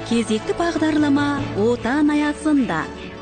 Кезекті бағдарлама отан аясында.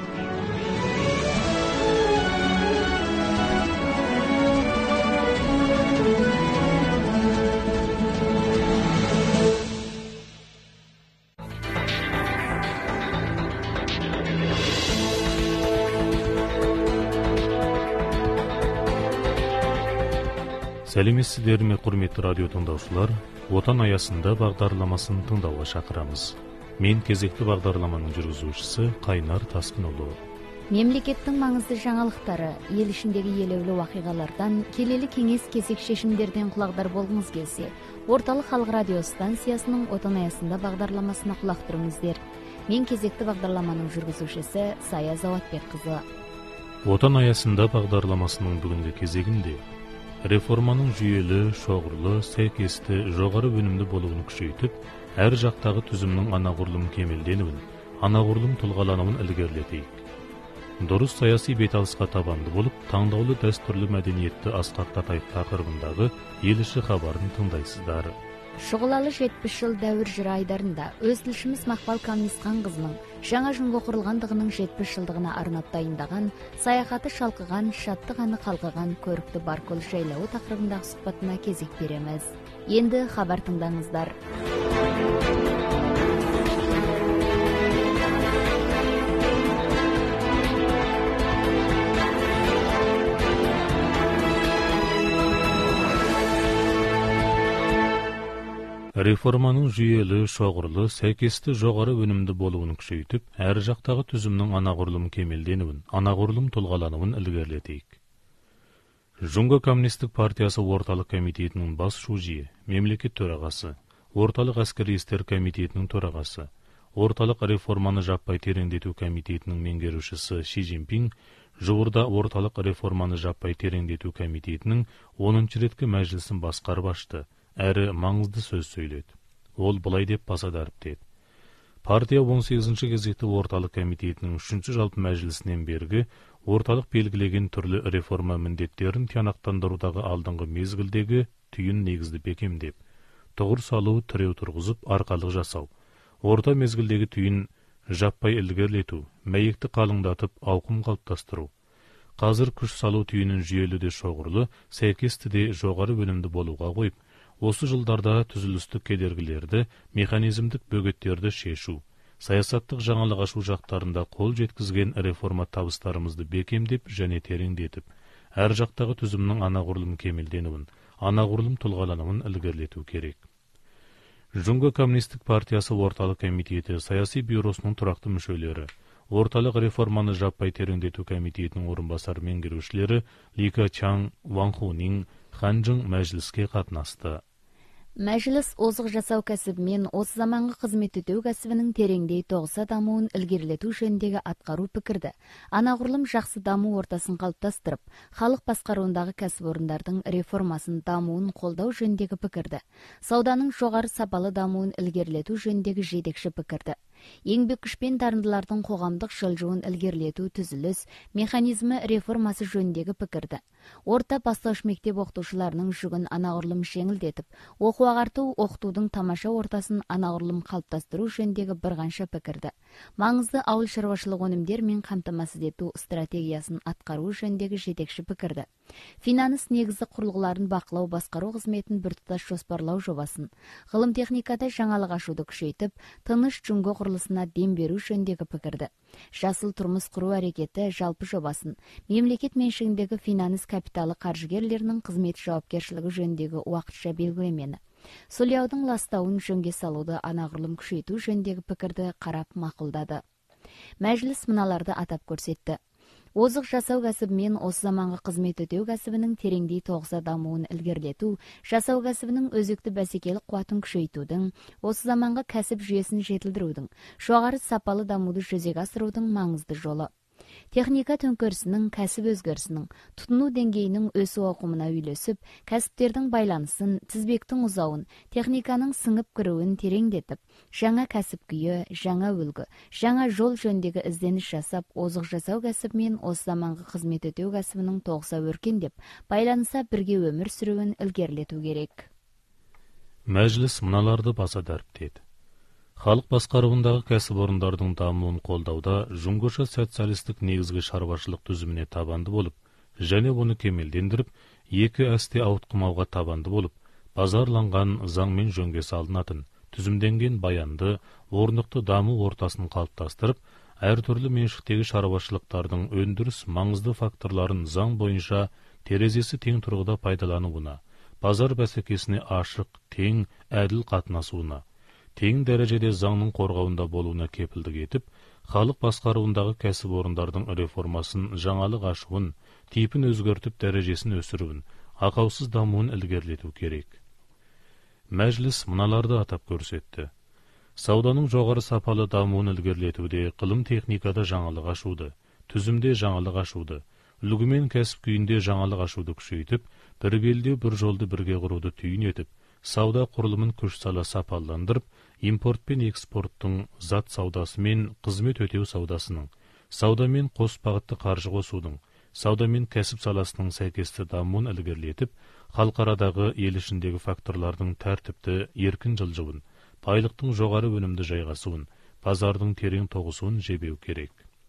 Сәлеметсіздер ме, құрметті радио тыңдаушылар? Отан аясында бағдарламасын тыңдауға шақырамыз. Мен кезекті бағдарламаның жүргізушісі Қайнар Тасқынұлы. Мемлекеттің маңызды жаңалықтары, ел ішіндегі елеулі уақиғалардан, келелі кеңес кезек шешімдерден құлағдар болғыңыз келсе, Орталық халық радио станциясының отан аясында бағдарламасына құлақ түріңіздер. Мен кезекті бағдарламаның жүргізушісі Сая Заватбекқызы. Отан аясында бағдарламасының бүгінгі кезегінде реформаның жүйелі, шоғырлы, сәйкесті, жоғары өнімді болуын күшейтіп, әр жақтағы түзімнің анағұрлым кемелденуін, анағұрлым тұлғалануын ілгерілетейік. Дұрыс саяси беталысқа табанды болып, таңдаулы дәстүрлі мәдениетті асқақтатайық тақырыбындағы ел іші хабарын тыңдайсыздар. Шұғылалы 70 жыл дәуір жыры айдарында өз тілшіміз Мақпал Камнисқанқызының жаңа жынға құрылғандығының 70 жылдығына арнап дайындаған саяхаты шалқыған, шаттығаны қалқыған көрікті Баркөл жайлауы тақырыбындағы сұхбатына кезек береміз. Енді хабар тыңдаңыздар. Реформаның жүйелі, шоғырлы, сәйкесті, жоғары өнімді болуын күшейтіп, әр жақтағы түзімнің анағұрлым кемелденуін, анағұрлым тұлғалануын ілгерілетейік. Жұңго Коммунистік партиясы орталық комитетінің бас шужиі, мемлекет төрағасы, орталық әскери істер комитетінің төрағасы, орталық реформаны жаппай тереңдету комитетінің меңгерушісі Ши Цзиньпин жуырда орталық реформаны жаппай тереңдету комитетінің 10-ші реткі мәжілісін басқарып ашты. Әрі маңызды сөз сөйледі. Ол бұлай деп баса дәріптеді. Партия 18-ші кезекті орталық комитетінің 3-ші жалпы мәжілісінен бергі орталық белгілеген түрлі реформа міндеттерін тиянақтандырудағы алдыңғы мезгілдегі түйін негізді бекемдеп, тұғыр салу, тіреу тұрғызып, арқалық жасау, орта мезгілдегі түйін жаппай ілгерілету, мәйекті қалыңдатып, ауқым қалыптастыру. Қазір күш салу түйінін жүйелі де шоғырлы, сәйкесті де жоғары өнімді болуға қойып, осы жылдарда түзілістік кедергілерді, механизмдік бөгеттерді шешу, саясаттық жаңалық ашу жақтарында қол жеткізген реформа табыстарымызды бекемдеп және тереңдетіп, әр жақтағы түзімнің анағұрлым кемелденуін, анағұрлым тұлғалануын ілгерілету керек. Жұңго Коммунистік партиясы орталық комитеті саяси бюросының тұрақты мүшелері, орталық реформаны жаппай тереңдету комитетінің орынбасар меңгерушілері Лика Чаң, Ван Хунин, Ханжың мәжіліске қатынасты. Мәжіліс озық жасау кәсібімен осы заманғы қызмет ету кәсібінің тереңдей тоғыса дамуын ілгерілету жөніндегі атқару пікірді, анағұрлым жақсы даму ортасын қалыптастырып, халық басқаруындағы кәсіпорындардың реформасын дамуын қолдау жөніндегі пікірді, сауданың жоғары сапалы дамуын ілгерілету жөніндегі жетекші пікірді, еңбек күшпен дарындылардың қоғамдық жылжуын ілгерілету түзіліс механизмі реформасы жөніндегі пікірді, орта бастауыш мектеп оқытушыларының жүгін анағұрлым жеңілдетіп, оқу ағарту оқытудың тамаша ортасын анағұрлым қалыптастыру жөніндегі бірқанша пікірді, маңызды ауыл шаруашылық өнімдермен қамтамасыз ету стратегиясын атқару жөніндегі жетекші пікірді, финанс негізі құрылғыларын бақылау басқару қызметін біртұтас жоспарлау жобасын, ғылым техникада жаңалық ашуды күшейтіп, тыныш Жұңго құрылысына дем беру жөніндегі пікірді, жасыл тұрмыс құру әрекеті жалпы жобасын, мемлекет меншігіндегі финанс капиталы қаржыгерлерінің қызмет жауапкершілігі жөніндегі уақытша белгілемені, Солияудың ластауын жөнге салуды анағұрлым күшейту жөніндегі пікірді қарап мақұлдады. Мәжіліс мыналарды атап көрсетті. Озық жасау кәсібімен осы заманғы қызмет өтеу кәсібінің тереңдей тоғыса дамуын ілгерілету, жасау кәсібінің өзекті бәсекелік қуатын күшейтудің, осы заманғы кәсіп жүйесін жетілдірудің, жоғары сапалы дамуды жүзеге асырудың маңызды жолы. Техника төңкерісінің, кәсіп өзгерісінің, тұтыну деңгейінің өсу ауқымына үйлесіп, кәсіптердің байланысын, тізбектің ұзауын, техниканың сіңіп кіруін тереңдетіп, жаңа кәсіп күйі, жаңа үлгі, жаңа жол жөніндегі ізденіс жасап, озық жасау кәсібімен осы заманғы қызмет өтеу кәсібінің тоғыса өркендеп, байланыса бірге өмір сүруін ілгерілету керек. Мәжіліс мыналарды баса дәріптеді. Халық басқаруындағы кәсіпорындардың дамуын қолдауда Жуңгоша социалистік негізгі шаруашылық түзіміне табанды болып, және оны кемелдендіріп, екі әсте ауытқымауға табанды болып, базарланған заңмен жөнге салынатын, түзімденген баянды, орнықты даму ортасын қалыптастырып, әртүрлі меншіктегі шаруашылықтардың өндіріс маңызды факторларын заң бойынша терезесі тең тұрғыда пайдалануына, базар бәсекесіне ашық, тең, әділ қатынасуына, тең дәрежеде заңның қорғауында болуына кепілдік етіп, халық басқаруындағы кәсіпорындардың реформасын жаңалық ашуын, типін өзгертіп дәрежесін өсіруін, ақаусыз дамуын ілгерілету керек. Мәжіліс мыналарды атап көрсетті. Сауданың жоғары сапалы дамуын ілгерілетуде ғылым техникада жаңалық ашуды, түзімде жаңалық ашуды, үлгімен кәсіп күйінде жаңалық ашуды күшейтіп, бір белдеу бір жолды бірге құруды түйін етіп, сауда құрылымын күш сала сапаландырып, импорт пен экспорттың зат саудасы мен қызмет өтеу саудасының, сауда мен қос бағытты қаржы қосудың, сауда мен кәсіп саласының сәйкесті дамуын ілгерілетіп, халықарадағы ел ішіндегі факторлардың тәртіпті еркін жылжуын, байлықтың жоғары өнімді жайғасуын, базардың терең тоғысуын жебеу керек.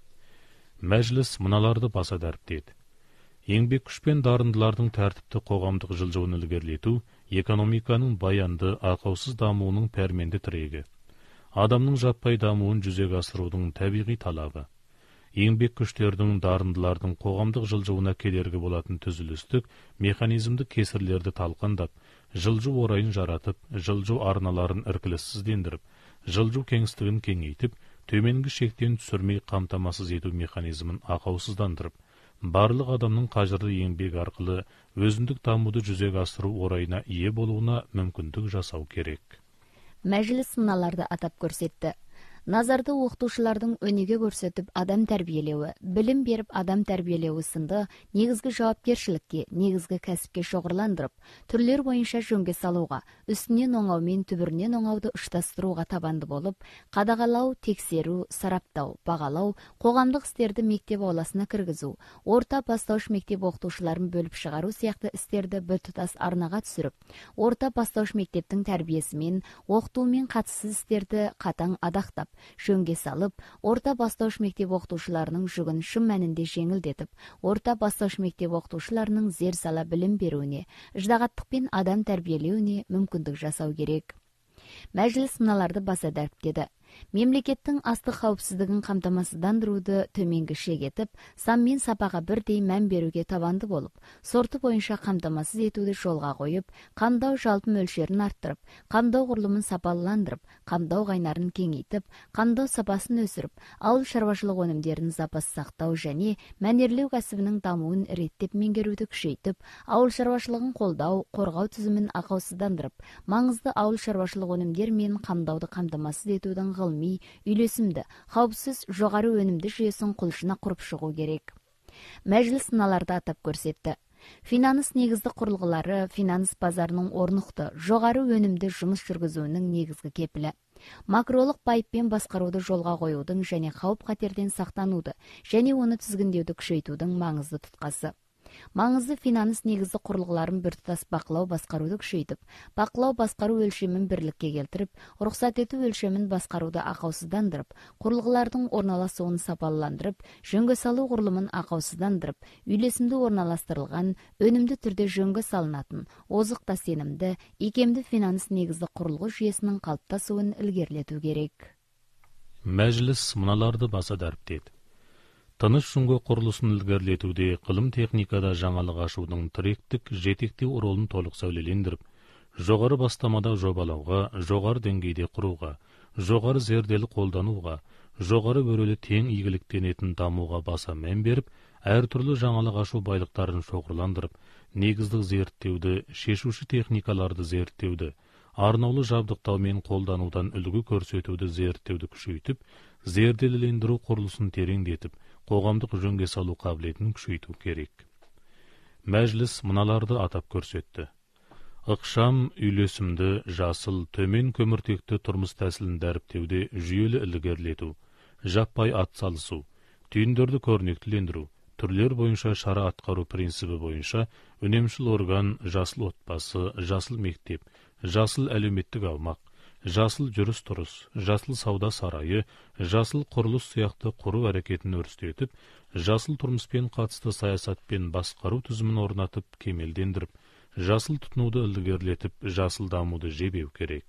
Мәжіліс мыналарды баса дәріптеді. Еңбек күш пен дарындылардың тәртіпті қоғамдық жылжуын ілгерілету экономиканың баянды, ақаусыз дамуының пәрменді тірегі. Адамның жаппай дамуын жүзеге асырудың табиғи талабы. Еңбек күштердің, дарындылардың қоғамдық жылжуына кедергі болатын түзілістік механизмді кесірлерді талқандап, жылжу орайын жаратып, жылжу арналарын іркіліссіздендіріп, жылжу кеңістігін кеңейтіп, төменгі шектен түсірмей қамтамасыз ету механизмін ақаусыздандырып, барлық адамның қажырлы еңбек арқылы өзіндік дамуды жүзеге асыру орайына ие болуына мүмкіндік жасау керек. Мәжіліс мыналарды атап көрсетті. Назарды оқытушылардың өнеге көрсетіп адам тәрбиелеуі, білім беріп адам тәрбиелеуі сынды негізгі жауапкершілікке, негізгі кәсіпке шоғырландырып, түрлер бойынша жөнге салуға, үстінен оңау мен түбірінен оңауды ұштастыруға табанды болып, қадағалау, тексеру, сараптау, бағалау, қоғамдық істерді мектеп ауласына кіргізу, орта бастауыш мектеп оқытушыларын бөліп шығару сияқты істерді біртұтас арнаға түсіріп, орта бастауыш мектептің тәрбиесімен, оқытумен қатыссыз істерді қатаң адақтап, жөнге салып, орта бастауыш мектеп оқытушыларының жүгін шын мәнінде жеңілдетіп, орта бастауыш мектеп оқытушыларының зер сала білім беруіне, ыждағаттықпен адам тәрбиелеуіне мүмкіндік жасау керек. Мәжіліс мыналарды баса дәріптеді. Мемлекеттің астық қауіпсіздігін қамтамасыздандыруды төменгі шегетіп, сан мен сапаға бірдей мән беруге табанды болып, сорты бойынша қамтамасыз етуді жолға қойып, қамдау жалпы мөлшерін арттырып, қамдау құрылымын сапалыландырып, қамдау қайнарын кеңейтіп, қамдау сапасын өсіріп, ауыл шаруашылық өнімдерін запас сақтау және мәнерлеу кәсібінің дамуын реттеп меңгеруді күшейтіп, ауыл шаруашылығын қолдау, қорғау түзімін ақаусыздандырып, маңызды ауыл шаруашылық өнімдер мен қамдауды қамтамасыз етудің ғылыми, үйлесімді, қауіпсіз, жоғары өнімді жүйесін құлшына құрып шығу керек. Мәжіліс мыналарды атап көрсетті. Финанс негізді құрылғылары финанс базарының орнықты, жоғары өнімді жұмыс жүргізуінің негізгі кепілі. Макролық байыппен басқаруды жолға қоюдың және қауіп-қатерден сақтануды және оны тізгіндеуді күшейтудің маңызды тұтқасы. Маңызды финанс негізді құрылғыларын біртұтас бақылау басқаруды күшейтіп, бақылау басқару өлшемін бірлікке келтіріп, рұқсат ету өлшемін басқаруды ақаусыздандырып, құрылғылардың орналасуын сапалыландырып, жөнге салу құрылымын ақаусыздандырып, үйлесімді орналастырылған, өнімді түрде жөнге салынатын, озық та сенімді, икемді финанс негізді құрылғы жүйесінің қалыптасуын ілгерілету керек. Мәжіліс мыналарды баса дәріптеді. Тыныш жүнгі құрылысын ілгерілетуде ғылым техникада жаңалық ашудың тіректік, жетектеу ролын толық сәулелендіріп, жоғары бастамада жобалауға, жоғары деңгейде құруға, жоғары зерделі қолдануға, жоғары өрелі тең игіліктенетін дамуға баса мән беріп, әртүрлі жаңалық ашу байлықтарын шоғырландырып, негіздік зерттеуді, шешуші техникаларды зерттеуді, арнаулы жабдықтау мен қолданудан үлгі көрсетуді зерттеуді күшейтіп, зерделілендіру құрылысын тереңдетіп, қоғамдық жөнге салу қабілетін күшейту керек. Мәжіліс мыналарды атап көрсетті. Ықшам, үйлесімді, жасыл, төмен көміртекті тұрмыс тәсілін дәріптеуде жүйелі ілгерілету, жаппай атсалысу, түйіндерді көрнектілендіру, түрлер бойынша шара атқару принципі бойынша үнемшіл орган, жасыл отбасы, жасыл мектеп, жасыл әлеуметтік аумақ, жасыл жүріс-тұрыс, жасыл сауда сарайы, жасыл құрылыс сияқты құру әрекетін өрістетіп, жасыл тұрмыспен қатысты саясатпен басқару тізімін орнатып, кемелдендіріп, жасыл тұтынуды ілгерілетіп, жасыл дамуды жебеу керек.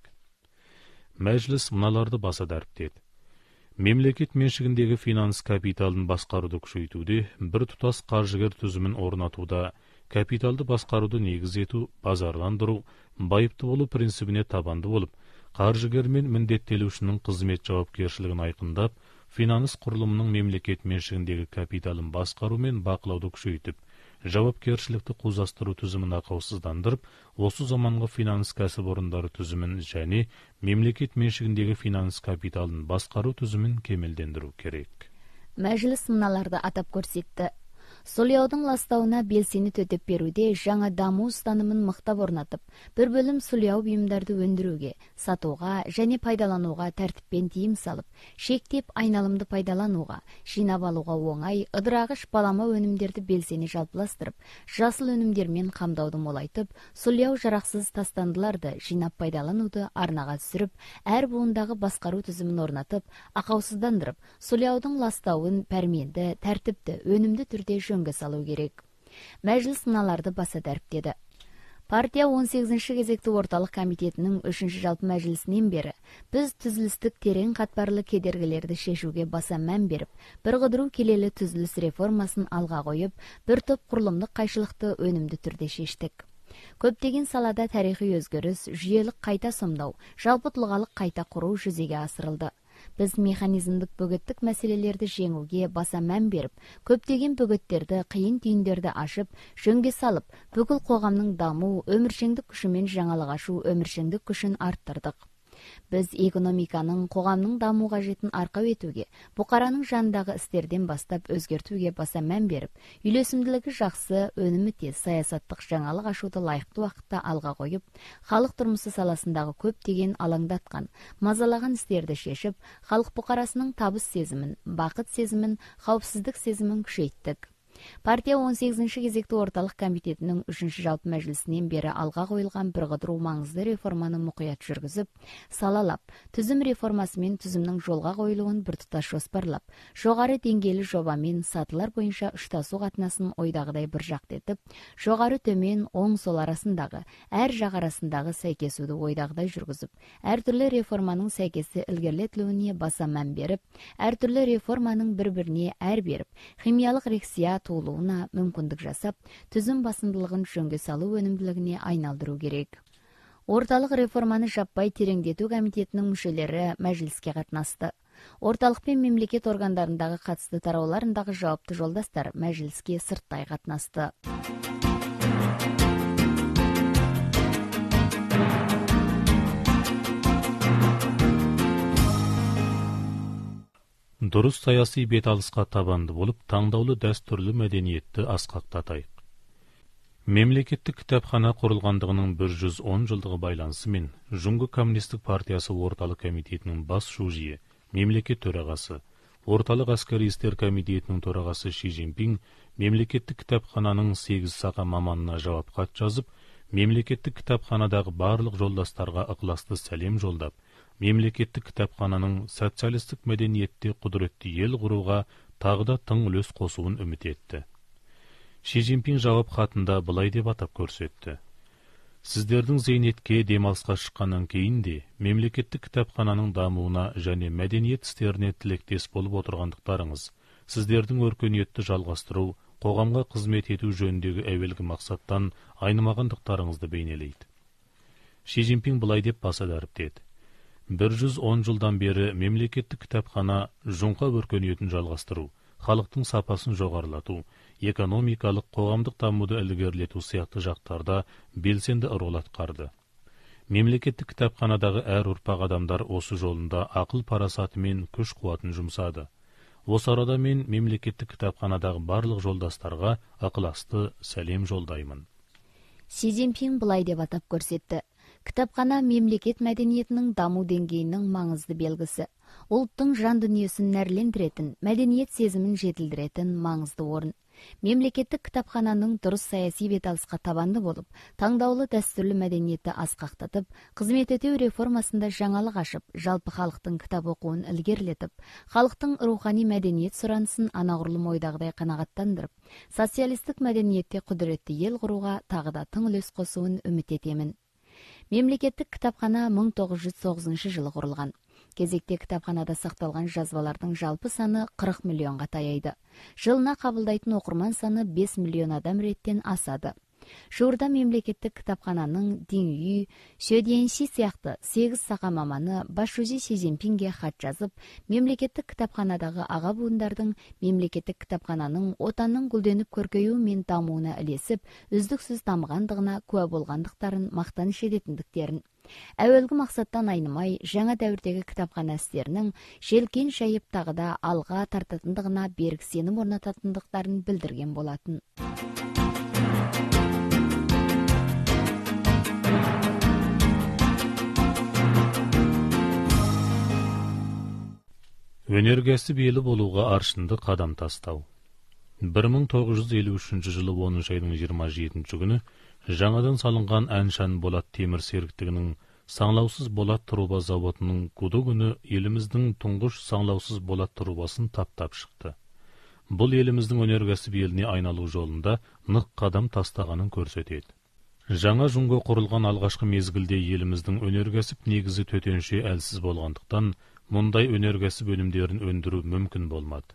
Мәжіліс мыналарды баса дәріптеді. Мемлекет меншігіндегі финанс капиталын басқаруды күшейтуде, бір тұтас қаржыгер тізімін орнатуда, капиталды басқаруды негіз ету, базарландыру, байыпты болу принцибіне табанды болып, қаржыгер мен міндеттелушінің қызмет жауапкершілігін айқындап, финанс құрылымының мемлекет меншігіндегі капиталын басқару мен бақылауды күшейтіп, жауапкершілікті қозастыру тізімін ақаусыздандырып, осы заманғы финанс кәсіпорындары тізімін және мемлекет меншігіндегі финанс капиталын басқару тізімін кемелдендіру керек. Мәжіліс мыналарды атап көрсетті. Сулияудың ластауына белсені төтеп беруде жаңа даму ұстанымын мықтап орнатып, бір бөлім сулияу бұйымдарды өндіруге, сатуға және пайдалануға тәртіппен тиым салып, шектеп айналымды пайдалануға, жинап алуға оңай, ыдырағыш балама өнімдерді белсені жалпыластырып, жасыл өнімдермен қамдауды молайтып, сулияу жарақсыз тастандыларды жинап пайдалануды арнаға түсіріп, әр буындағы басқару тізімін орнатып, ақаусыздандырып, сулияудың ластауын пәрменді, тәртіпті, өнімді түрде жөнге салу керек. Мәжіліс мыналарды баса дәріптеді. Партия 18-ші кезекті орталық комитетінің 3-ші жалпы мәжілісінен бері біз түзілістік терең қатпарлы кедергілерді шешуге баса мән беріп, бір қыдыру келелі түзіліс реформасын алға қойып, бір топ құрылымдық қайшылықты өнімді түрде шештік. Көптеген салада тарихи өзгеріс, жүйелік қайта сомдау, жалпы тұлғалық қайта құру жүзеге асырылды. Біз механизмдік бөгеттік мәселелерді жеңуге баса мән беріп, көптеген бөгеттерді, қиын түйіндерді ашып, жөнге салып, бүкіл қоғамның даму, өміршеңдік күші мен жаңалық ашу өміршеңдік күшін арттырдық. Біз экономиканың, қоғамның даму қажетін арқау етуге, бұқараның жанындағы істерден бастап өзгертуге баса мән беріп, үйлесімділігі жақсы, өнімі тез саясаттық жаңалық ашуды лайықты уақытта алға қойып, халық тұрмысы саласындағы көптеген алаңдатқан, мазалаған істерді шешіп, халық бұқарасының табыс сезімін, бақыт сезімін, қауіпсіздік сезімін күшейттік. Партия 18-ші кезекті орталық комитетінің 3-ші жалпы мәжілісінен бері алға қойылған бір қыдыру маңызды реформаны мұқият жүргізіп, салалап, түзім реформасы мен түзімнің жолға қойылуын біртұтас жоспарлап, жоғары деңгейлі жобамен сатылар бойынша ұштасу қатынасын ойдағыдай бір жақты етіп, жоғары төмен оң сол арасындағы, әр жақ арасындағы сәйкесуді ойдағыдай жүргізіп, әртүрлі реформаның сәйкесі ілгерілетілуіне баса мән беріп, әртүрлі реформаның бір-біріне әр беріп, химиялық реакция туылуына мүмкіндік жасап, түзім басымдылығын жөнге салу өнімділігіне айналдыру керек. Орталық реформаны жаппай тереңдету комитетінің мүшелері мәжіліске қатынасты. Орталық пен мемлекет органдарындағы қатысты тарауларындағы жауапты жолдастар мәжіліске сырттай қатынасты. Дұрыс саяси беталысқа табанды болып, таңдаулы дәстүрлі мәдениетті асқақтатайық. Мемлекеттік кітапхана құрылғандығының 110 жылдығы байланысымен Жұңғы коммунистік партиясы орталық комитетінің бас шужиі, мемлекет төрағасы, орталық әскери істер комитетінің төрағасы Ши Цзиньпин мемлекеттік кітапхананың 8 сақа маманына жауап хат жазып, мемлекеттік кітапханадағы барлық жолдастарға ықыласты сәлем жолдап, мемлекеттік кітапхананың социалистік мәдениетте құдіретті ел құруға тағы да тың үлес қосуын үміт етті. Ши Цзиньпин жауап хатында былай деп атап көрсетті. Сіздердің зейнетке демалысқа шыққаннан кейін де мемлекеттік кітапхананың дамуына және мәдениет істеріне тілектес болып отырғандықтарыңыз, сіздердің өркениетті жалғастыру, қоғамға қызмет ету жөніндегі әуелгі мақсаттан айнымағандықтарыңызды бейнелейді. Ши Цзиньпин былай деп баса дәріптеді. 110 жылдан бері мемлекеттік кітапхана жоңқа өркениетін жалғастыру, халықтың сапасын жоғарылату, экономикалық қоғамдық дамуды ілгерілету сияқты жақтарда белсенді рөл атқарды. Мемлекеттік кітапханадағы әр ұрпақ адамдар осы жолында ақыл парасаты мен күш қуатын жұмсады. Осы арада мен мемлекеттік кітапханадағы барлық жолдастарға ықыласты сәлем жолдаймын. Ши Цзиньпин былай деп атап көрсетті. Кітапхана мемлекет мәдениетінің даму деңгейінің маңызды белгісі. Ұлттың жан дүниесін нәрлендіретін, мәдениет сезімін жетілдіретін маңызды орын. Мемлекеттік кітапхананың дұрыс саяси беталысқа табанды болып, таңдаулы дәстүрлі мәдениетті асқақтатып, қызмет ету реформасында жаңалық ашып, жалпы халықтың кітап оқуын ілгерілетіп, халықтың рухани мәдениет сұранысын анағұрлым ойдағыдай қанағаттандырып, социалистік мәдениетте құдіретті ел құруға тағы да тың үлес қосуын үміт етемін. Мемлекеттік кітапхана 1909 жылы құрылған. Кезекте кітапханада сақталған жазбалардың жалпы саны 40 миллионға таяйды. Жылына қабылдайтын оқырман саны 5 миллион адам реттен асады. Жуырда мемлекеттік кітапхананың Динюй, Сюденши сияқты 8 сақа маманы Башузи Си Цзиньпинге хат жазып, мемлекеттік кітапханадағы аға буындардың мемлекеттік кітапхананың отанның гүлденіп көркеюі мен дамуына ілесіп, үздіксіз дамығандығына куә болғандықтарын мақтаныш ететіндіктерін. Әуелгі мақсаттан айнымай, жаңа дәуірдегі кітапхана істерінің желкен жайып тағы да алға тартатындығына берік сенім орнататындықтарын білдірген болатын. Өнеркәсіп елі болуға аршынды қадам тастау. 1953 жылы 10 айдың 27 күні жаңадан салынған Әншан Болат темір серіктігінің саңлаусыз болат труба заводының күді күні еліміздің тұңғыш саңлаусыз болат трубасын таптап шықты. Бұл еліміздің өнеркәсіп еліне айналу жолында нық қадам тастағанын көрсетеді. Жаңа жүнге құрылған алғашқы мезгілде еліміздің өнеркәсіп негізі төтенше әлсіз болғандықтан, мұндай өнеркәсіп өнімдерін өндіру мүмкін болмады.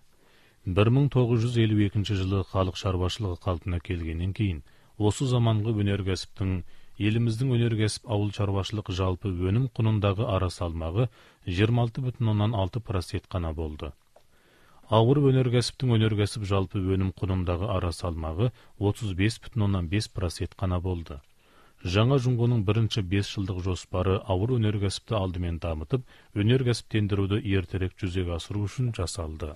1952 жылы халық шаруашылығы қалпына келгеннен кейін, осы заманғы өнеркәсіптің еліміздің өнеркәсіп ауыл шаруашылық жалпы өнім құнындағы ара салмағы 26,6% қана болды. Ауыр өнеркәсіптің өнеркәсіп жалпы өнім құнындағы ара салмағы 35,5% қана болды. Жаңа жүнгінің бірінші 5 жылдық жоспары ауыр өнеркәсіпті алдымен дамытып, өнеркәсіптендіруді ертерек жүзеге асыру үшін жасалды.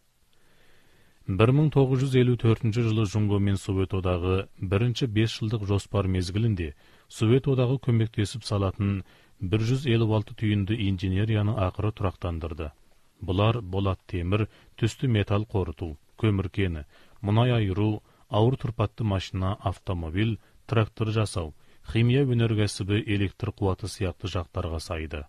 1954 жылы Жүнго мен Совет одағы бірінші 5 жылдық жоспар мезгілінде Совет одағы көмектесіп салатын 156 түйінді инженерияны ақыры тұрақтандырды. Бұлар болат темір, түсті металл қорыту, көмір кені, мұнай айыру, ауыр тұрпатты машина, автомобиль, трактор жасау, химия өнеркәсібі, электр қуаты сияқты жақтарға сайды.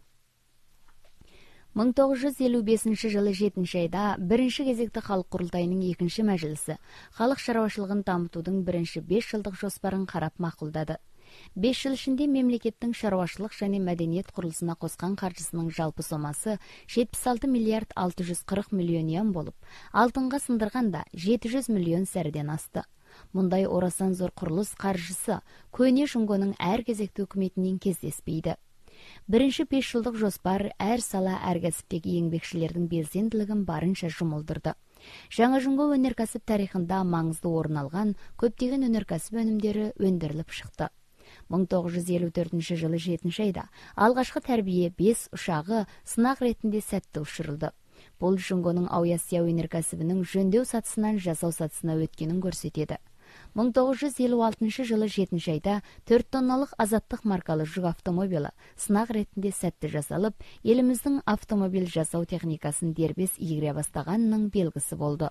1955 жылы 7 айда бірінші кезекті халық құрылтайының екінші мәжілісі халық шаруашылығын дамытудың бірінші 5 жылдық жоспарын қарап мақұлдады. 5 жыл ішінде мемлекеттің шаруашылық және мәдениет құрылысына қосқан қаржысының жалпы сомасы 76 миллиард 640 миллион йен болып, алтынға сындырғанда 700 миллион сәрден асты. Мұндай орасан зор құрылыс қаржысы көне Жүнгоның әр кезекті үкіметінен кездеспейді. Бірінші 5 жылдық жоспар әр сала әр кәсіптегі еңбекшілердің белсенділігін барынша жұмылдырды. Жаңа Жүнго өнеркәсіп тарихында маңызды орын алған көптеген өнеркәсіп өнімдері өндіріліп шықты. 1954 жылы 7 айда алғашқы тәрбие 5 ұшағы сынақ ретінде сәтті ұшырылды. Бұл Жүнгоның Ауясия өнеркәсібінің жөндеу сатысынан жасау сатысына өткенін көрсетеді. 1956 жылы 7 айда 4 тонналық азаттық маркалы жүк автомобилі сынақ ретінде сәтті жасалып, еліміздің автомобиль жасау техникасын дербес игере бастағанының белгісі болды.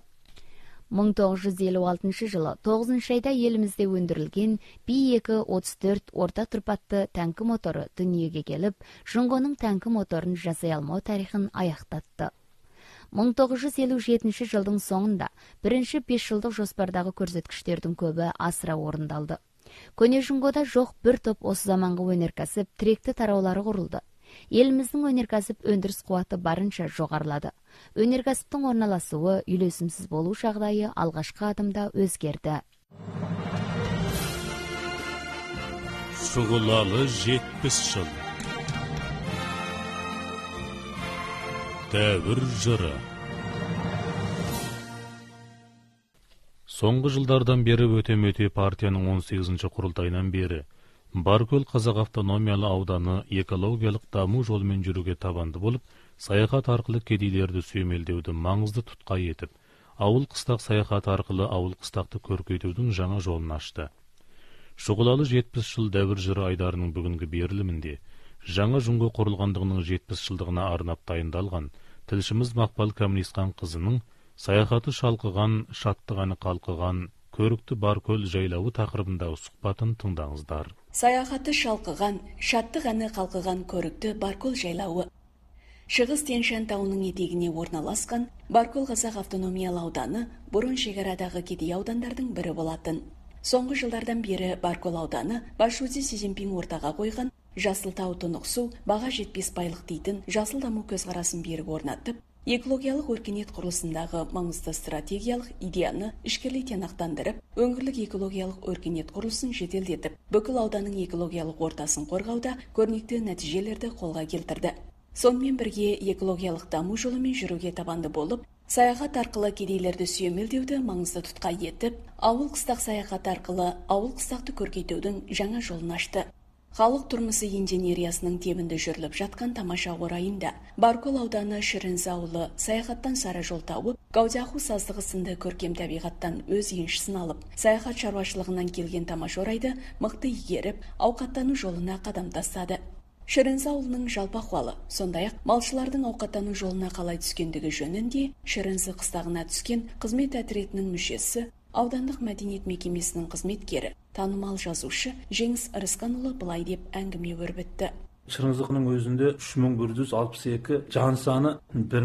1956 жылы 9 айда елімізде өндірілген Би-2-34 орта тұрпатты тәңкі моторы дүниеге келіп, Жүнгоның тәңкі моторын жасай алмау тарихын аяқтатты. 1957 жылдың соңында бірінші 5 жылдық жоспардағы көрсеткіштердің көбі асыра орындалды. Көне Жүнгода жоқ бір топ осы заманғы өнеркәсіп тіректі тараулары құрылды. Еліміздің өнеркәсіп өндіріс қуаты барынша жоғарылады. Өнеркәсіптің орналасуы, үйлесімсіз болу жағдайы алғашқы адымда өзгерді. Шұғылалы 70 жыл. Дәуір жыры. Соңғы жылдардан бері өте партияның 18-ші құрылтайынан бері Баркөл Қазақ автономиялы ауданы экологиялық даму жолымен жүруге табанды болып, саяхат арқылы кедейлерді сүйемелдеуді маңызды тұтқа етіп, ауыл қыстақ саяхат арқылы ауыл қыстақты көркейтудің жаңа жолын ашты. Шұғылалы 70 жыл дәуір жыры айдарының бүгінгі берілімінде жаңа Жүнго құрылғандығының 70 жылдығына арнап дайындалған тілшіміз Мақпал Камнисқан қызының Саяхаты шалқыған, шаттығаны қалқыған, көрікті Баркөл жайлауы тақырыбындағы сұхбатын тыңдаңыздар. Саяхаты шалқыған, шаттығаны қалқыған көрікті Баркөл жайлауы. Шығыс Тянь-Шань тауының етегіне орналасқан Баркөл Қазақ автономиялы ауданы бұрын шекарадағы кедей аудандардың бірі болатын. Соңғы жылдардан бері Баркөл ауданы Басшысы Си Цзиньпин ортаға қойған жасыл тау тұнық су, баға жетпес байлық дейтін жасыл даму көзқарасын берік орнатып, экологиялық өркениет құрылысындағы маңызды стратегиялық идеяны ішкерлей тиянақтандырып, өңірлік экологиялық өркениет құрылысын жеделдетіп, бүкіл ауданның экологиялық ортасын қорғауда көрнекті нәтижелерді қолға келтірді. Сонымен бірге экологиялық даму жолымен жүруге табанды болып, саяхат арқылы кедейлерді сүйемелдеуді маңызды тұтқа етіп, ауыл-қыстақ саяхат арқылы ауыл-қыстақты көркейтудің жаңа жолын ашты. Халық тұрмысы инженериясының тебінді жүріліп жатқан тамаша орайында Баркөл ауданы Шірінзі ауылы саяхаттан сара жол тауып, Гаудяху саздығы сынды көркем табиғаттан өз еншісін алып, саяхат шаруашылығынан келген тамаша орайды мықты игеріп, ауқаттану жолына қадам тастады. Шірінзі ауылының жалпы ахуалы, сондай-ақ малшылардың ауқаттану жолына қалай түскендігі жөнінде Шірінзі қыстағына түскен қызмет әтіретінің мүшесі, аудандық мәдениет мекемесінің қызметкері, танымал жазушы Жеңіс Ырысқанұлы былай деп әңгіме өрбітті. Шірінзіқның өзінде 3162 жан саны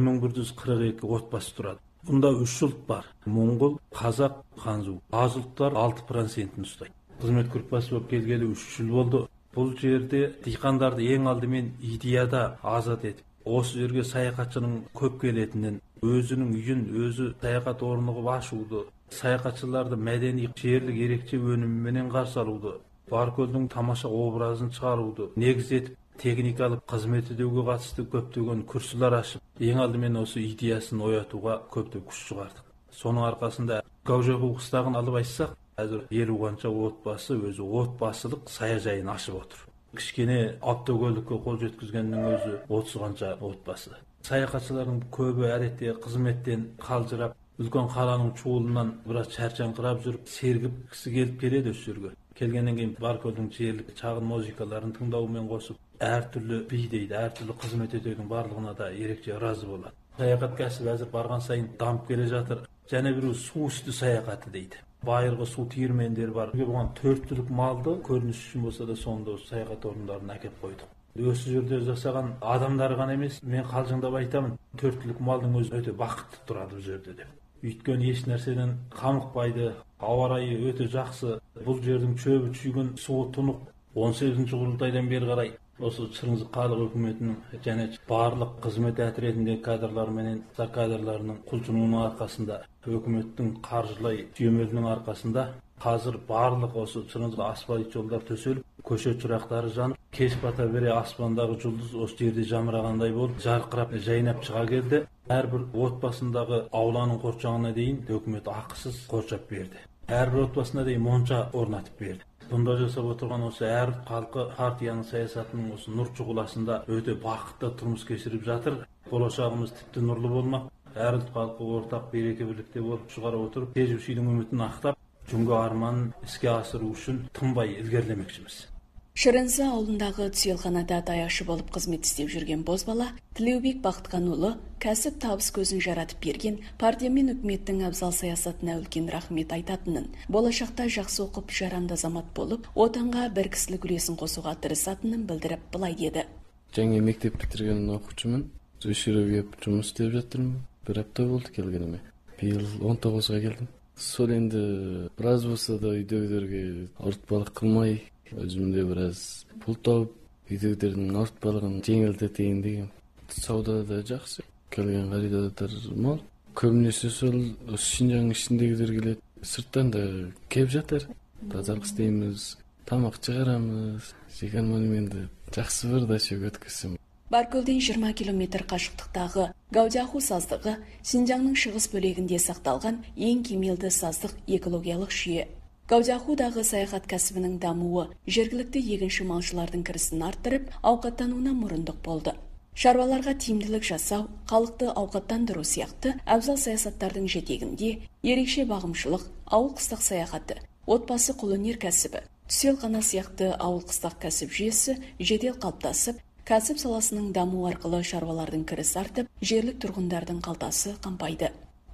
1142 отбасы тұрады. Бұнда 3 ұлт бар: Моңғол, Қазақ, Ханзу. Аз ұлттар 6% ұстайды. Қызмет группасы болып келгелі 3 жыл болды. Бұл жерде диқандарды ең алдымен идеяда азат етіп, осы жерге саяхатшының көп келетінін, өзінің үйін өзі саяхат орны қылып ашуды, саяхатшыларды мәдени жерлік ерекше өніміменен қарсы алуды, Баркөлдің тамаша образын шығаруды негіз етіп, техникалық қызмет етуге қатысты көптеген курстар ашып, ең алдымен осы идеясын оятуға көптеп күш шығардық. Соның арқасында Гаужаху қыстағын алып айтсақ, әзір 50 қанша отбасы өзі отбасылық саяжайын ашып отыр. Кішкене автокөлікке қол жеткізгеннің өзі 30 қанша отбасы. Саяхатшылардың көбі әретте қызметтен қалжырап, үлкен қаланың шуылынан біраз шаршаңқырап жүріп, сергіп кісі келіп келеді осы жерге. Келгеннен кейін Баркөлдің жерлік шағын музыкаларын тыңдаумен қосып, әртүрлі би дейді, әртүрлі қызмет етудің барлығына да ерекше разы болады. Саяхат кәсібі әзір барған сайын дамып келе жатыр. Және бір су үсті саяхаты дейді. Байырғы су тиірмендер бар. Бұған 4 түлік малды көрініш үшін болса да сонда саяхат орындарын әкеп қойдық. Осы жерде жасаған адамдар ғана емес, мен қалжыңдап айтамын, 4 түлік малдың өзі өте бақытты тұрады бұл жерде деп. Өйткені еш нәрседен қамықпайды, ауа райы өте жақсы. Бұл жердің шөбі шүйген, суы тұнық. 18-ші құрылтайдан бері қарай осы Шірінзі халық өкіметінің және барлық қызмет әтіретіндегі кадрлар менен кадрларының құлшынуының арқасында, өкіметтің қаржылай сүйемелінің арқасында қазір барлық осы Шірінзі асфальт жолдар төселіп, көше шырақтары жанып, кеш бата бере аспандағы жұлдыз осы жерде жамырағандай болып, жарқырап жайнап шыға келді. Әрбір отбасындағы ауланың қоршауына дейін өкімет ақысыз қоршап берді. Әрбір отбасына дейін монша орнатып берді. Бұнда жасап отырған осы әр халқы партияның саясатының осы нұр чұғыласында өте бақытты тұрмыс кешіріп жатыр. Болашағымыз тіпті нұрлы болмақ. Әр ұлт халқы ортақ береке бірлікте болып шығара отырып, тежеушінің үмітін ақтап, жүнгі арманын іске асыру үшін тынбай ілгерілемекшіміз. Шірінзі ауылындағы түзелханада даяшы болып қызмет істеп жүрген бозбала Тілеубек Бақытқанұлы кәсіп табыс көзін жаратып берген партия мен үкіметтің абзал саясатына үлкен рахмет айтатынын, болашақта жақсы оқып жарамды азамат болып, отанға бір кісілік үлесін қосуға тырысатынын білдіріп былай деді. Жаңа мектеп бітірген оқушымын. Өшіруге жұмыс істеп жатырмын. Бір апта болды келгеніме. Биыл 19-ға келдім. Сол енді біраз болса да үйдегілерге ауыртпалық қылмай, өзімде біраз пұл тауып, үйдегілердің ауыртпалығын жеңілдетейін деген. Сауда да жақсы. Келген қариялар мол. Көбінесе сол Шинжаң ішіндегілер келеді. Сырттан да келіп жатыр. Тазалық істейміз, тамақ шығарамыз. Жеген монументті жақсы бір дача өткізсем. Баркөлден 20 километр қашықтықтағы Гаудяху саздығы Шинжаңның шығыс бөлегінде сақталған ең кемелді саздық экологиялық жүйе. Гаудяхудағы саяхат кәсібінің дамуы жергілікті егінші малшылардың кірісін арттырып, ауқаттануына мұрындық болды. Шаруаларға тиімділік жасау, халықты ауқаттандыру сияқты абзал саясаттардың жетегінде ерекше бағымшылық, ауыл-қыстақ саяхаты, отбасы қолөнер кәсібі, түзелхана сияқты ауыл-қыстақ кәсіп жүйесі жедел қалыптасып, кәсіп саласының даму арқылы шаруалардың кіріс артып, жерлік тұрғындардың қалтасы қампайды.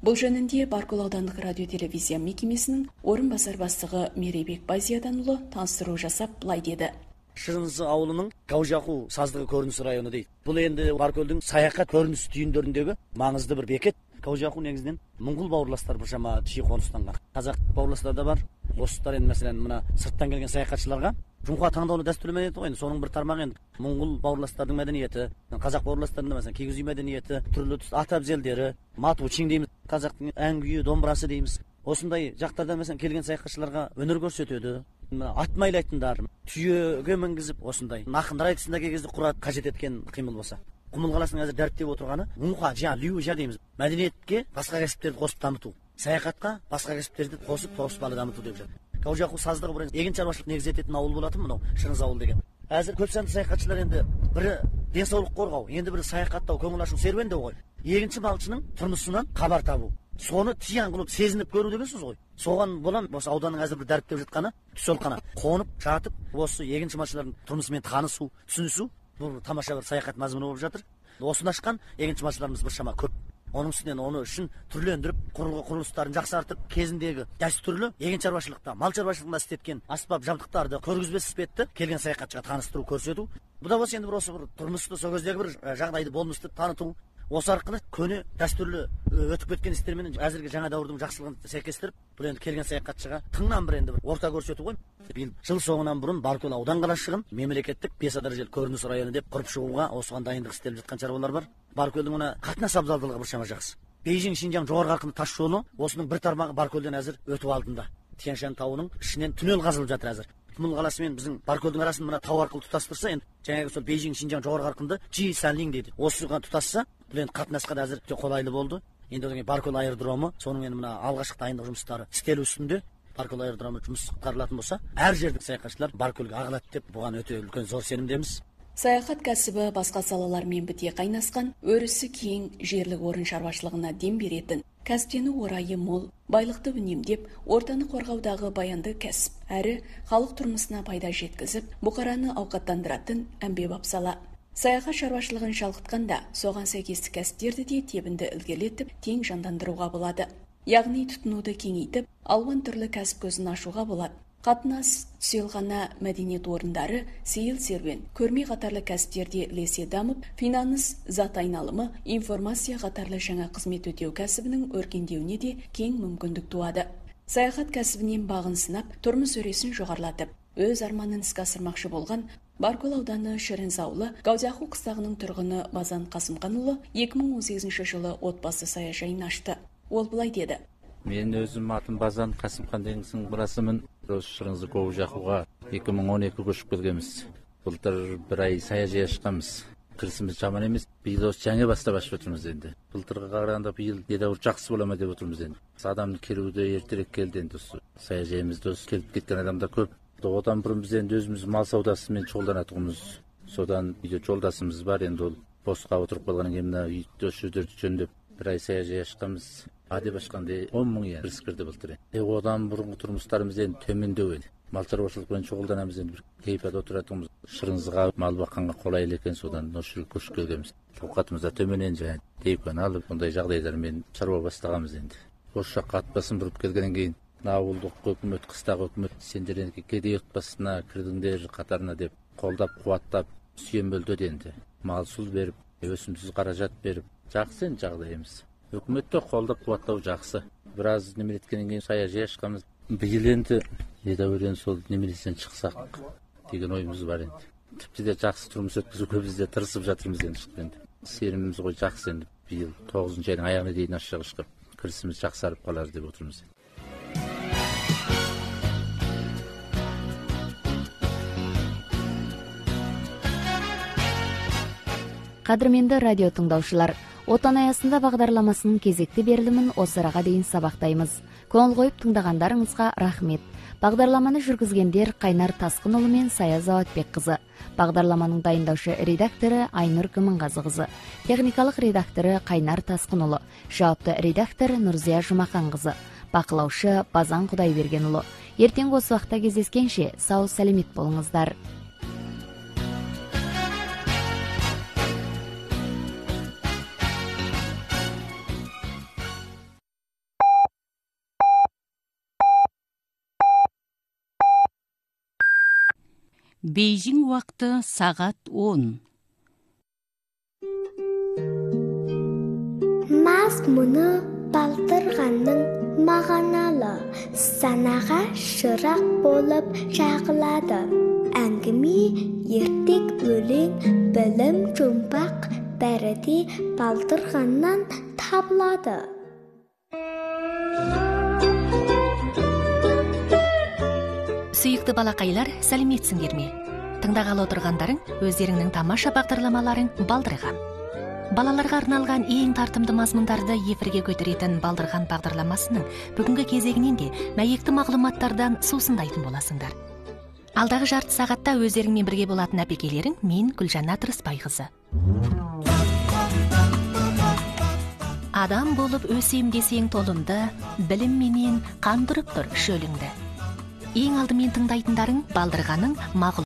Бұл жөнінде Баркөл аудандық радио телевизия мекемесінің орынбасар бастығы Мерейбек Базияданұлы таныстыру жасап былай деді. Шырынзы ауылының Гаужақу саздығы көрініс районы дейді. Бұл енді Баркөлдің саяхат көрініс түйіндеріндегі маңызды бір бекет. Гаужақу негізінен мұңғыл бауырластар біршама жиі қоныстанған. Қазақ бауырластар да бар. Осылар енді мәселен мына сырттан келген саяхатшыларға жұмға таңдаулы дәстүрлі мәдениеті ғой. Соның бір тармағы енді мұңғыл бауырластардың мәдениеті, қазақ бауырластарының мәселен киіз үй мәдениеті, түрлі ат әбзелдері, мату чиң дейміз, қазақтың ән күйі, домбырасы дейміз. Осындай жақтардан мәселен келген саяхатшыларға өнер көрсетеді. Ат майлайтындар, түйеге мінгізіп осындай нақындар айтысында кезді құрат қажет еткен қимыл болса. Құмыл қаласының әзір дәріптеп отырғаны мұнға жа, лю жа дейміз. Мәдениетке басқа кәсіптерді қосып дамыту, саяхатқа басқа кәсіптерді қосып балы дамыту деп жатыр. Гаужақу саздығы бір егін шаруашылық негіз ететін ауыл болатын мынау Шырынз ауыл деген. Әзір көп санды саяхатшылар енді бірі денсаулық қорғау, енді бірі саяхаттау, көңіл ашу, серуендеу ғой. Егінші малшының тұрмысынан хабар табу. Соны тиян қылып сезініп көру деген сөз ғой. Соған болам осы ауданның әзір бір дәріптеп жатқаны түсолқана. Қонып, жатып, осы егінші малшылардың тұрмысымен танысу, түсінісу бұл тамаша бір саяхат мазмұны болып жатыр. Осыны ашқан егінші малшыларымыз біршама көп. Оның үстінен оны үшін түрлендіріп, құрылыстарын жақсартып, кезіндегі дәстүрлі егін шаруашылықта, мал шаруашылығында істеткен аспап жабдықтарды көргізбес іспетті келген саяхатшыға таныстыру, көрсету. Бұл да осы енді бір осы бір тұрмысты, сол кездегі бір жағдайды болмысты таныту. Осы арқылы көне дәстүрлі өтіп кеткен істермен әзірге жаңа дәуірдің жақсылығын сәйкестіріп, бұл енді келген саяхатшыға тыңнан бір енді бір орта көрсету ғой. Жыл соңынан бұрын Баркөл аудан қалашығын мемлекеттік 5 дәрежелі көрініс районы деп құрып шығуға осыған дайындық істеліп жатқан шаруалар бар. Баркөлдің мына қатынас абзалдылығы біршама жақсы. Бейжің Шинжаң жоғарғы қарқынды тас жолы осының бір тармағы Баркөлден әзір өтіп алдында. Тянь-Шань тауының ішінен түнел қазылып жатыр әзір. Құмыл қаласы мен біздің Баркөлдің арасын мына тау арқылы тұтастырса, енді жаңағы сол Бейжің Шинжаң жоғарғы қарқынды Джи Санлин дейді. Осыған тұтасса, бұл енді қатынасқа да әзір қолайлы болды. Енді одан кейін Баркөл аэродромы, соның енді мына алғашқы дайындық жұмыстары істелу үстінде. Баркөл аэродромы жұмыс атқарылатын болса, әр жердік саяхатшылар Баркөлге ағылады деп, бұған өте үлкен зор сенімдеміз. Саяхат кәсібі басқа салалармен біте қайнасқан, өрісі кең жерлік орын шаруашылығына дем беретін, кәсіптені орайы мол, байлықты үнемдеп, ортаны қорғаудағы баянды кәсіп, әрі халық тұрмысына пайда жеткізіп, бұқараны ауқаттандыратын әмбебап сала. Саяхат шаруашылығын шалқытқанда, соған сәйкестік кәсіптерді де тебінді ілгерілетіп, тең жандандыруға болады. Яғни тұтынуды кеңейтіп, алуан түрлі кәсіп көзін ашуға болады. Қатынас, түселғана мәдениет орындары, сейіл серуен, көрме қатарлы кәсіптерде ілесе дамып, финанс, зат айналымы, информация қатарлы жаңа қызмет өтеу кәсібінің өркендеуіне де кең мүмкіндік туады. Саяхат кәсібінен бағын сынап, тұрмыс өресін жоғарлатып, өз арманын іске асырмақшы болған Баркөл ауданы Шырынз ауылы Гаужақу қыстағының тұрғыны Базан Қасымханұлы 2018 жылы отбасы саяжайын ашты. Ол былай деді. Мен өзім атым Базан Қасымхан деңіздің бұрасымын. Шырынзы Гаужақуға 2012 көшіп келгенбіз. Былтыр бір ай саяжай ашқанбыз. Кірісіміз жаман емес. Биыл осы жаңа бастап ашып отырмыз енді. Былтырға қарағанда биыл едәуір жақсы бола ма деп отырмыз енді. Адамның келуі ертерек келді енді. Саяжайымызда келіп кеткен адамдар көп. Одан бұрын біз енді өзіміз мал саудасымен шұғылданатұғымыз. Содан үйде жолдасымыз бар, енді ол босқа отырып қалғаннан кейін мына үйді жерді жөндеп бір ай саяжай ашқанбыз. Адеп ашқанда 10 мың yen кіріс кірді былтыр. Одан бұрынғы тұрмыстарымыз енді төмендеу еді. Мал шаруашылықпен шұғылданамыз енді бір кейпат отыратұғымыз. Шырынзыға мал баққанға қолайлы екен, содан осы жерге көшіп келгенбіз. Тауқатымыз да төменнен жаңа дейпен алып, ондай жағдайлармен шаруа бастағанбыз енді. Осы жаққа ат басын бұрып келгеннен кейін ауылдық өкімет, қыстағы өкімет сендерден кедей отбасына кірдіңдер қатарына деп қолдап, қуаттап, сүйемелдеді енді. Мал сул беріп, өсімсіз қаражат беріп, жақсы енді жағдайымыз. Өкіметті қолдап, қуаттау жақсы. Біраз немереткеннен кейін саяжай ашқанбыз. Биыл енді едәуірден сол немересінен шықсақ деген ойымыз бар енді. Тіпті де жақсы тұрмыс өткізуге біз де тырысып жатырмыз енді. Сеніміміз ғой жақсы енді. Биыл 9-шы айдың аяғына дейін ашық шығып, кірісіміз жақсарып қалар деп отырмыз. Қадірменді радио тыңдаушылар, отан аясында бағдарламасының кезекті берілімін осыраға дейін сабақтаймыз. Көңіл қойып тыңдағандарыңызға рахмет. Бағдарламаны жүргізгендер Қайнар Тасқынұлы мен Саяз Ауатбек қызы. Бағдарламаның дайындаушы редакторы Айнұр Кімінғазы қызы. Техникалық редакторы Қайнар Тасқынұлы. Жауапты редактор Нұрзия Жұмақан қызы. Бақылаушы Базан Құдайбергенұлы. Ертеңгі осы уақытта кездескенше сау сәлемет болыңыздар. Бейжің уақыты сағат 10. Мазмұны балдырғанның мағыналы, санаға шырақ болып жағылады. Әңгіме, ертек өлең, білім жұмбақ бәрі де балдырғаннан табылады. Сүйікті балақайлар, сәлеметсіңдер ме? Тыңдағалы отырғандарың өздеріңнің тамаша бағдарламаларың балдырған. Балаларға арналған ең тартымды мазмұндарды эфирге көтеретін балдырған бағдарламасының бүгінгі кезегінен де мәйекті мағлұматтардан сусындайтын боласыңдар. Алдағы жарты сағатта өздеріңмен бірге болатын әпекелерің мен Гүлжанна Тырыспайқызы. Адам болып өсем десең толымды, білім менен қандырып тұр шөліңді. Ең алдымен тыңдайтындарың балдырғаның мағлұматтары.